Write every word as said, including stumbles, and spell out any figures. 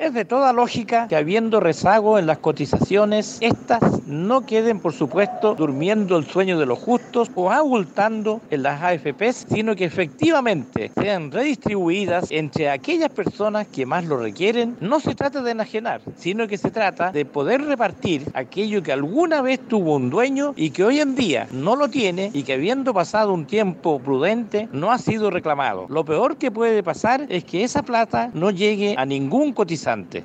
Es de toda lógica que habiendo rezago en las cotizaciones, estas no queden, por supuesto, durmiendo el sueño de los justos o abultando en las A F Pes, sino que efectivamente sean redistribuidas entre aquellas personas que más lo requieren. No se trata de enajenar, sino que se trata de poder repartir aquello que alguna vez tuvo un dueño y que hoy en día no lo tiene y que habiendo pasado un tiempo prudente no ha sido reclamado. Lo peor que puede pasar es que esa plata no llegue a ningún cotizante.